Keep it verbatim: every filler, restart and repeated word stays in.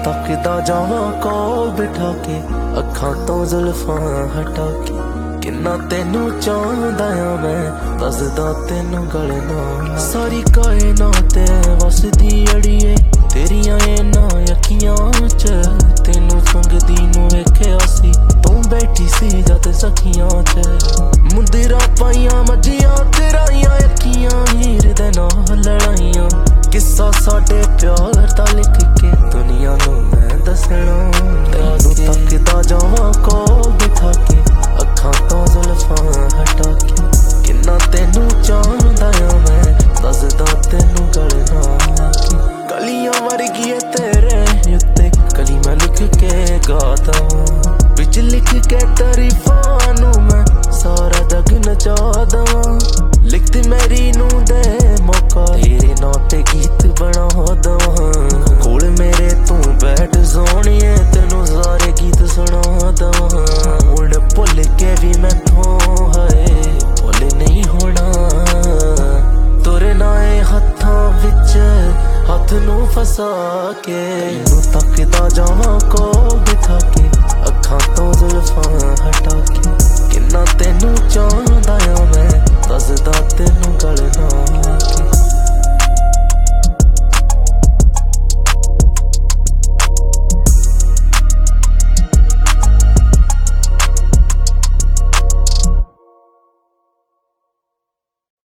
तकदा जावां कोल बिठा के अखां तो जुल्फां हटा के किन्ना तेनू चाहंदा आ मैं दसदा तेनू गल नाल सारी कायनात वसदी अड़िए तेरियां इन्हां अखियां च तेनू संगदी नू वेखिया सी तू बैठी सी जद सखियां च मुंदरा पाइयां मजियां तेराइयां अखियां हीर दे नाल लड़ाइयां किस्सा साडे प्यार दा लिख के दुनिया नू मैं दसना तेनू तकदा जावां कोल बिठा के अखां तो जुल्फां हटा के किन्ना तेनू चाहंदा आ मैं दसदा तेनू गल नाल कलियां वर्गी है तेरे उत्ते कली मैं लिख के गा दवां बिच लिख के तारीफां नू मैं सारा जग नचा दवां लिखती मेरी नू दे मौका तेरे नां ते गीत बना दवां कोल मेरे तू बैठ सोहणिए तेनू सारे गीत सुना दवां हुण भुल के भी मैथों हाए भुल नहीं होना तुरे नाए हत्थां विच हथ नू फसा के तू तकदा जावां कोल बिठा के अखां तो जुल्फां हटा के किन्ना तेनू चाहंदा आ मैं दसदा तेनू गल नाल